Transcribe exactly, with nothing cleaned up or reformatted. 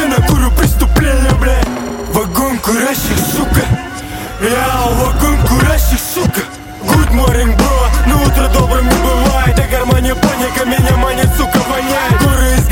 сцена, курю преступление, блядь. Вагон курящих, сука. Я вагон курящих, сука. Good morning, bro. Но утро добрым не бывает. А гармония паника меня манит, сука, воняет. Горы